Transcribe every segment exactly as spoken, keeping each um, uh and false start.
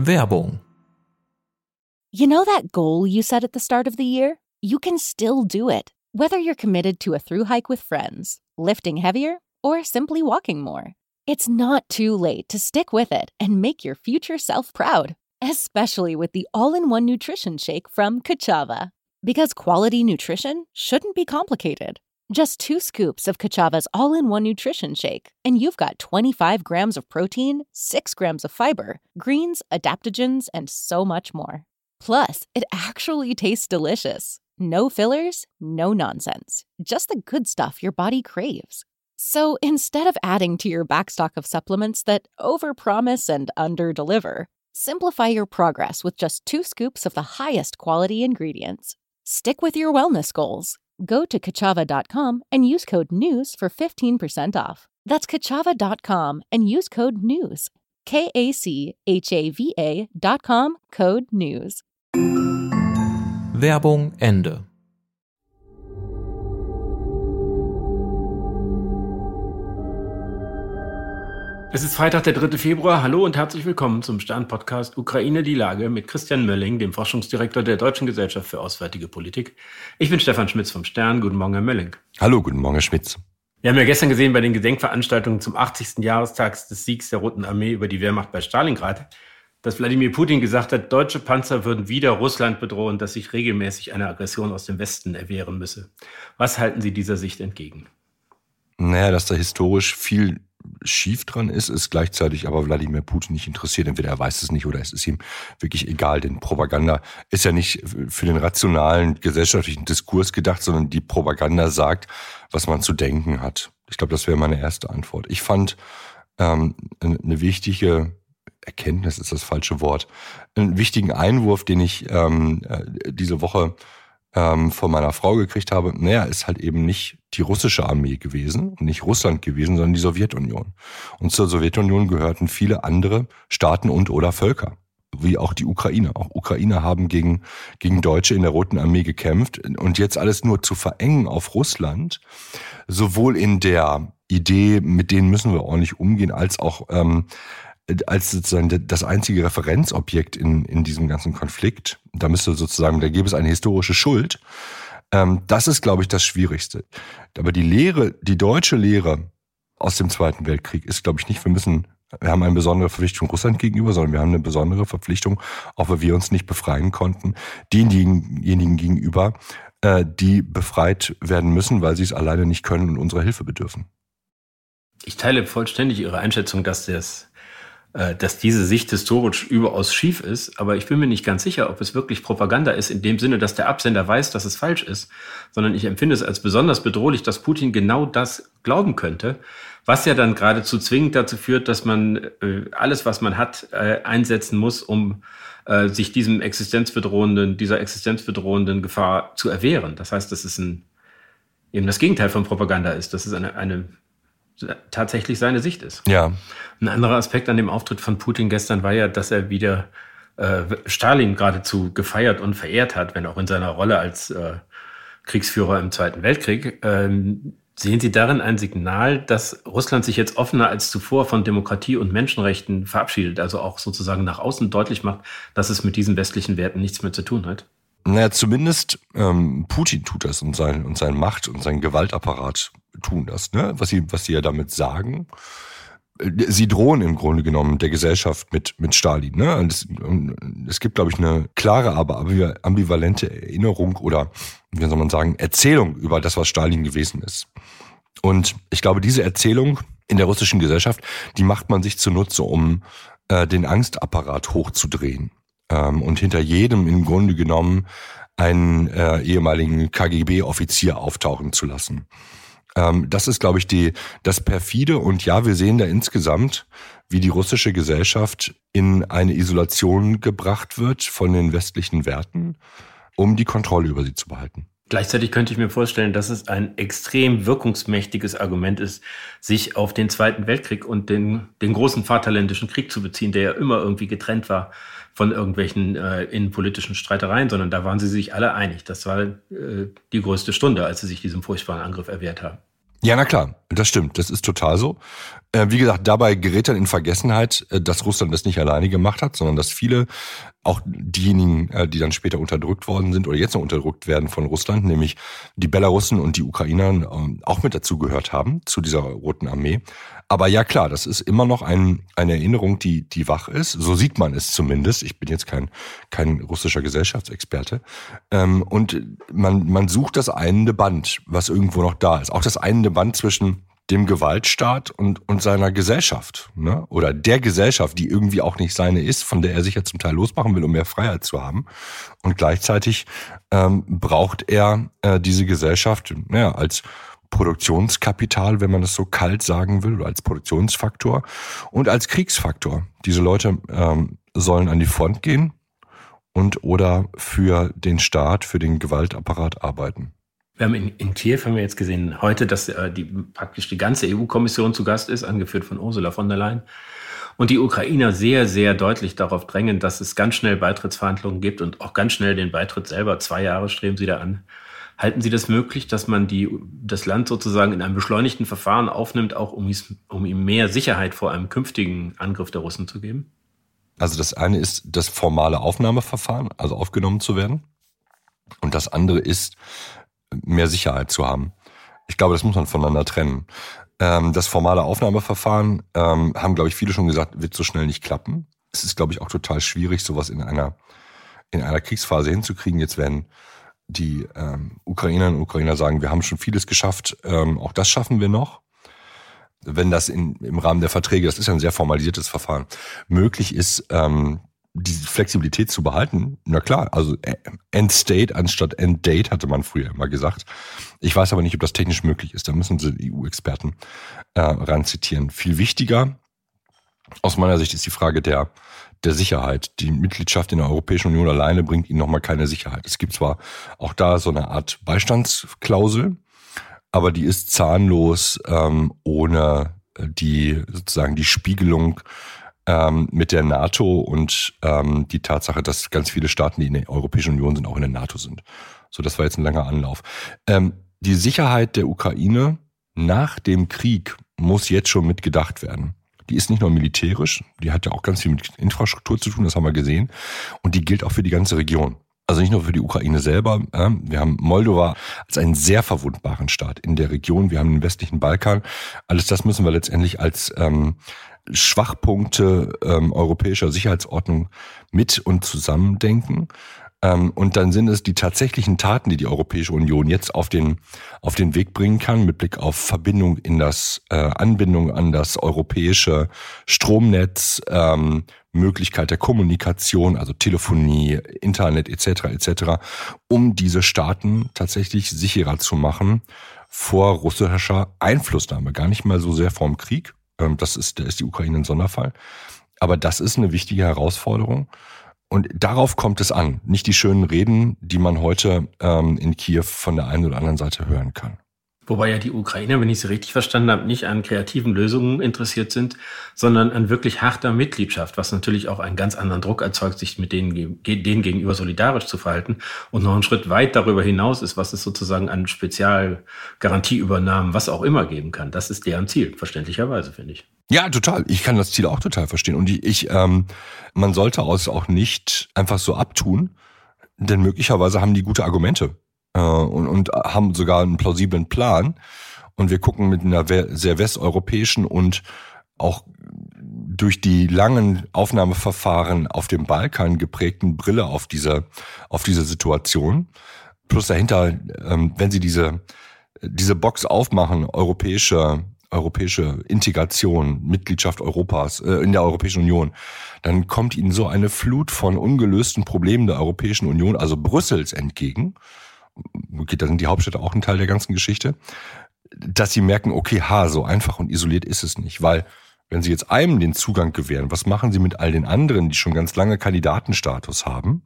Werbung. You know that goal you set at the start of the year? You can still do it, whether you're committed to a thru hike with friends, lifting heavier, or simply walking more. It's not too late to stick with it and make your future self proud, especially with the all-in-one nutrition shake from Kachava. Because quality nutrition shouldn't be complicated. Just two scoops of Kachava's all-in-one nutrition shake, and you've got twenty-five grams of protein, six grams of fiber, greens, adaptogens, and so much more. Plus, it actually tastes delicious. No fillers, no nonsense. Just the good stuff your body craves. So instead of adding to your backstock of supplements that overpromise and underdeliver, simplify your progress with just two scoops of the highest quality ingredients. Stick with your wellness goals. Go to kachava dot com and use code NEWS for fifteen percent off. That's kachava dot com and use code NEWS. K A C H A V A dot com, code NEWS. Werbung Ende. Es ist Freitag, der dritte Februar. Hallo und herzlich willkommen zum Stern-Podcast Ukraine die Lage mit Christian Mölling, dem Forschungsdirektor der Deutschen Gesellschaft für Auswärtige Politik. Ich bin Stefan Schmitz vom Stern. Guten Morgen, Herr Mölling. Hallo, guten Morgen, Herr Schmitz. Wir haben ja gestern gesehen bei den Gedenkveranstaltungen zum achtzigsten Jahrestag des Siegs der Roten Armee über die Wehrmacht bei Stalingrad, dass Wladimir Putin gesagt hat, deutsche Panzer würden wieder Russland bedrohen, dass sich regelmäßig eine Aggression aus dem Westen erwehren müsse. Was halten Sie dieser Sicht entgegen? Naja, dass da historisch viel schief dran ist, ist gleichzeitig aber Wladimir Putin nicht interessiert. Entweder er weiß es nicht oder es ist ihm wirklich egal. Denn Propaganda ist ja nicht für den rationalen gesellschaftlichen Diskurs gedacht, sondern die Propaganda sagt, was man zu denken hat. Ich glaube, das wäre meine erste Antwort. Ich fand ähm, eine wichtige Erkenntnis, ist das falsche Wort, einen wichtigen Einwurf, den ich ähm, diese Woche ähm, von meiner Frau gekriegt habe. Naja, ist halt eben nicht die russische Armee gewesen und nicht Russland gewesen, sondern die Sowjetunion. Und zur Sowjetunion gehörten viele andere Staaten und oder Völker, wie auch die Ukraine. Auch Ukrainer haben gegen, gegen Deutsche in der Roten Armee gekämpft. Und jetzt alles nur zu verengen auf Russland, sowohl in der Idee, mit denen müssen wir ordentlich umgehen, als auch ähm, als sozusagen das einzige Referenzobjekt in, in diesem ganzen Konflikt. Da müsste sozusagen, da gäbe es eine historische Schuld. Ähm, das ist, glaube ich, das Schwierigste. Aber die Lehre, die deutsche Lehre aus dem Zweiten Weltkrieg ist, glaube ich, nicht, wir müssen, wir haben eine besondere Verpflichtung Russland gegenüber, sondern wir haben eine besondere Verpflichtung, auch weil wir uns nicht befreien konnten, denjenigen gegenüber, äh, die befreit werden müssen, weil sie es alleine nicht können und unserer Hilfe bedürfen. Ich teile vollständig Ihre Einschätzung, dass das dass diese Sicht historisch überaus schief ist, aber ich bin mir nicht ganz sicher, ob es wirklich Propaganda ist, in dem Sinne, dass der Absender weiß, dass es falsch ist, sondern ich empfinde es als besonders bedrohlich, dass Putin genau das glauben könnte, was ja dann geradezu zwingend dazu führt, dass man äh, alles, was man hat, äh, einsetzen muss, um äh, sich diesem existenzbedrohenden, dieser existenzbedrohenden Gefahr zu erwehren. Das heißt, dass es ein, eben das Gegenteil von Propaganda ist, dass es eine, eine tatsächlich seine Sicht ist. Ja. Ein anderer Aspekt an dem Auftritt von Putin gestern war ja, dass er wieder äh, Stalin geradezu gefeiert und verehrt hat, wenn auch in seiner Rolle als äh, Kriegsführer im Zweiten Weltkrieg. Ähm, sehen Sie darin ein Signal, dass Russland sich jetzt offener als zuvor von Demokratie und Menschenrechten verabschiedet, also auch sozusagen nach außen deutlich macht, dass es mit diesen westlichen Werten nichts mehr zu tun hat? Naja, zumindest ähm, Putin tut das und sein und sein Macht und sein Gewaltapparat tun das, ne? Was sie, was sie ja damit sagen. Sie drohen im Grunde genommen der Gesellschaft mit mit Stalin, ne? Und es, und es gibt, glaube ich, eine klare, aber ambivalente Erinnerung oder, wie soll man sagen, Erzählung über das, was Stalin gewesen ist. Und ich glaube, diese Erzählung in der russischen Gesellschaft, die macht man sich zunutze, um äh, den Angstapparat hochzudrehen. Ähm, und hinter jedem im Grunde genommen einen äh, ehemaligen K G B-Offizier auftauchen zu lassen. Ähm, das ist, glaube ich, die das perfide. Und ja, wir sehen da insgesamt, wie die russische Gesellschaft in eine Isolation gebracht wird von den westlichen Werten, um die Kontrolle über sie zu behalten. Gleichzeitig könnte ich mir vorstellen, dass es ein extrem wirkungsmächtiges Argument ist, sich auf den Zweiten Weltkrieg und den, den großen Vaterländischen Krieg zu beziehen, der ja immer irgendwie getrennt war von irgendwelchen äh, innenpolitischen Streitereien, sondern da waren sie sich alle einig. Das war äh, die größte Stunde, als sie sich diesem furchtbaren Angriff erwehrt haben. Ja, na klar, das stimmt, das ist total so. Äh, wie gesagt, dabei gerät dann in Vergessenheit, äh, dass Russland das nicht alleine gemacht hat, sondern dass viele, auch diejenigen, äh, die dann später unterdrückt worden sind oder jetzt noch unterdrückt werden von Russland, nämlich die Belarussen und die Ukrainer, äh, auch mit dazu gehört haben, zu dieser Roten Armee. Aber ja klar, das ist immer noch ein, eine Erinnerung, die, die wach ist. So sieht man es zumindest. Ich bin jetzt kein, kein russischer Gesellschaftsexperte. Ähm, und man, man sucht das einende Band, was irgendwo noch da ist. Auch das einende Band zwischen dem Gewaltstaat und, und seiner Gesellschaft, ne? Oder der Gesellschaft, die irgendwie auch nicht seine ist, von der er sich ja zum Teil losmachen will, um mehr Freiheit zu haben. Und gleichzeitig ähm, braucht er äh, diese Gesellschaft, naja, als Produktionskapital, wenn man das so kalt sagen will, oder als Produktionsfaktor und als Kriegsfaktor. Diese Leute ähm, sollen an die Front gehen und oder für den Staat, für den Gewaltapparat arbeiten. Wir haben in, in Kiew haben wir jetzt gesehen heute, dass äh, die praktisch die ganze E U-Kommission zu Gast ist, angeführt von Ursula von der Leyen. Und die Ukrainer sehr, sehr deutlich darauf drängen, dass es ganz schnell Beitrittsverhandlungen gibt und auch ganz schnell den Beitritt selber. Zwei Jahre streben sie da an. Halten Sie das möglich, dass man die, das Land sozusagen in einem beschleunigten Verfahren aufnimmt, auch um, um ihm mehr Sicherheit vor einem künftigen Angriff der Russen zu geben? Also das eine ist das formale Aufnahmeverfahren, also aufgenommen zu werden. Und das andere ist, mehr Sicherheit zu haben. Ich glaube, das muss man voneinander trennen. Ähm, das formale Aufnahmeverfahren, ähm, haben, glaube ich, viele schon gesagt, wird so schnell nicht klappen. Es ist, glaube ich, auch total schwierig, sowas in einer, in einer Kriegsphase hinzukriegen. Jetzt werden die ähm, Ukrainerinnen und Ukrainer sagen, wir haben schon vieles geschafft, ähm, auch das schaffen wir noch. Wenn das in, im Rahmen der Verträge, das ist ja ein sehr formalisiertes Verfahren, möglich ist, ähm, diese Flexibilität zu behalten, na klar, also End State anstatt End Date hatte man früher immer gesagt. Ich weiß aber nicht, ob das technisch möglich ist. Da müssen Sie E U-Experten äh, ranzitieren. Viel wichtiger aus meiner Sicht ist die Frage der der Sicherheit. Die Mitgliedschaft in der Europäischen Union alleine bringt ihnen nochmal keine Sicherheit. Es gibt zwar auch da so eine Art Beistandsklausel, aber die ist zahnlos, ähm, ohne die sozusagen die Spiegelung ähm, mit der NATO und ähm, die Tatsache, dass ganz viele Staaten, die in der Europäischen Union sind, auch in der NATO sind. So, das war jetzt ein langer Anlauf. Ähm, die Sicherheit der Ukraine nach dem Krieg muss jetzt schon mitgedacht werden. Die ist nicht nur militärisch, die hat ja auch ganz viel mit Infrastruktur zu tun, das haben wir gesehen. Und die gilt auch für die ganze Region. Also nicht nur für die Ukraine selber. Wir haben Moldova als einen sehr verwundbaren Staat in der Region. Wir haben den westlichen Balkan. Alles das müssen wir letztendlich als ähm, Schwachpunkte ähm, europäischer Sicherheitsordnung mit und zusammendenken. Ähm, und dann sind es die tatsächlichen Taten, die die Europäische Union jetzt auf den auf den Weg bringen kann, mit Blick auf Verbindung in das äh, Anbindung an das europäische Stromnetz, ähm, Möglichkeit der Kommunikation, also Telefonie, Internet et cetera et cetera, um diese Staaten tatsächlich sicherer zu machen vor russischer Einflussnahme. Gar nicht mal so sehr vorm Krieg. Ähm, das ist, da ist die Ukraine ein Sonderfall. Aber das ist eine wichtige Herausforderung. Und darauf kommt es an, nicht die schönen Reden, die man heute ähm, in Kiew von der einen oder anderen Seite hören kann. Wobei ja die Ukrainer, wenn ich sie richtig verstanden habe, nicht an kreativen Lösungen interessiert sind, sondern an wirklich harter Mitgliedschaft, was natürlich auch einen ganz anderen Druck erzeugt, sich mit denen, denen gegenüber solidarisch zu verhalten und noch einen Schritt weit darüber hinaus ist, was es sozusagen an Spezialgarantieübernahmen, was auch immer geben kann. Das ist deren Ziel, verständlicherweise, finde ich. Ja, total. Ich kann das Ziel auch total verstehen. Und ich, ähm, man sollte es auch nicht einfach so abtun, denn möglicherweise haben die gute Argumente. Und, und haben sogar einen plausiblen Plan. Und wir gucken mit einer sehr westeuropäischen und auch durch die langen Aufnahmeverfahren auf dem Balkan geprägten Brille auf diese, auf diese Situation. Plus dahinter, wenn Sie diese, diese Box aufmachen, europäische, europäische Integration, Mitgliedschaft Europas, äh, in der Europäischen Union, dann kommt Ihnen so eine Flut von ungelösten Problemen der Europäischen Union, also Brüssels, entgegen. Okay, da sind die Hauptstädte auch ein Teil der ganzen Geschichte, dass sie merken, okay, ha, so einfach und isoliert ist es nicht, weil wenn sie jetzt einem den Zugang gewähren, was machen sie mit all den anderen, die schon ganz lange Kandidatenstatus haben?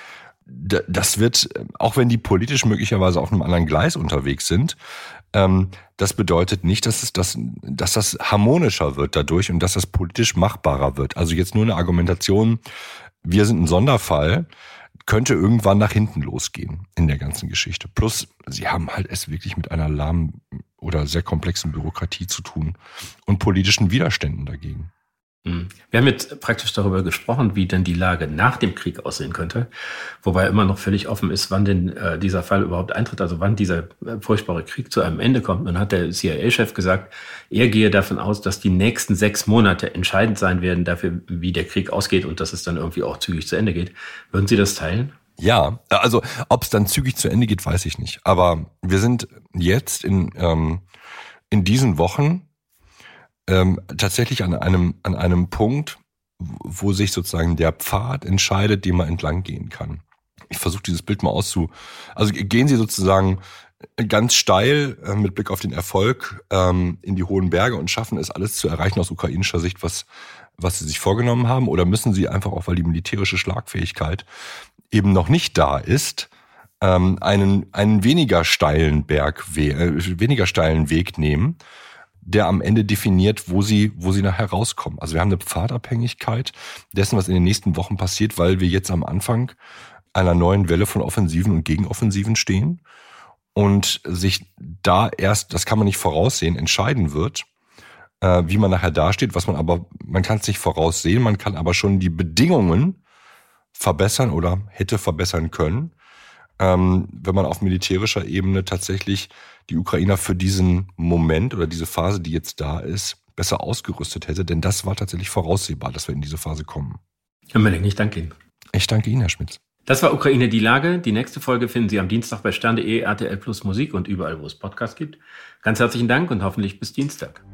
Das wird, auch wenn die politisch möglicherweise auf einem anderen Gleis unterwegs sind, das bedeutet nicht, dass es das, dass das harmonischer wird dadurch und dass das politisch machbarer wird. Also jetzt nur eine Argumentation, wir sind ein Sonderfall, könnte irgendwann nach hinten losgehen in der ganzen Geschichte. Plus, sie haben halt es wirklich mit einer lahmen oder sehr komplexen Bürokratie zu tun und politischen Widerständen dagegen. Wir haben jetzt praktisch darüber gesprochen, wie denn die Lage nach dem Krieg aussehen könnte, wobei immer noch völlig offen ist, wann denn äh, dieser Fall überhaupt eintritt, also wann dieser äh, furchtbare Krieg zu einem Ende kommt. Nun hat der C I A-Chef gesagt, er gehe davon aus, dass die nächsten sechs Monate entscheidend sein werden dafür, wie der Krieg ausgeht und dass es dann irgendwie auch zügig zu Ende geht. Würden Sie das teilen? Ja, also ob es dann zügig zu Ende geht, weiß ich nicht. Aber wir sind jetzt in, ähm, in diesen Wochen Ähm, tatsächlich an einem an einem Punkt, wo sich sozusagen der Pfad entscheidet, den man entlang gehen kann. Ich versuche dieses Bild mal auszu... Also gehen Sie sozusagen ganz steil äh, mit Blick auf den Erfolg ähm, in die hohen Berge und schaffen es, alles zu erreichen aus ukrainischer Sicht, was was Sie sich vorgenommen haben? Oder müssen Sie einfach auch, weil die militärische Schlagfähigkeit eben noch nicht da ist, ähm, einen einen weniger steilen Berg, äh, weniger steilen Weg nehmen, der am Ende definiert, wo sie, wo sie nachher rauskommen. Also wir haben eine Pfadabhängigkeit dessen, was in den nächsten Wochen passiert, weil wir jetzt am Anfang einer neuen Welle von Offensiven und Gegenoffensiven stehen und sich da erst, das kann man nicht voraussehen, entscheiden wird, äh, wie man nachher dasteht, was man aber, man kann es nicht voraussehen, man kann aber schon die Bedingungen verbessern oder hätte verbessern können, ähm, wenn man auf militärischer Ebene tatsächlich die Ukrainer für diesen Moment oder diese Phase, die jetzt da ist, besser ausgerüstet hätte. Denn das war tatsächlich voraussehbar, dass wir in diese Phase kommen. Herr Melling, ich danke Ihnen. Ich danke Ihnen, Herr Schmitz. Das war Ukraine die Lage. Die nächste Folge finden Sie am Dienstag bei stern punkt de, R T L Plus Musik und überall, wo es Podcasts gibt. Ganz herzlichen Dank und hoffentlich bis Dienstag.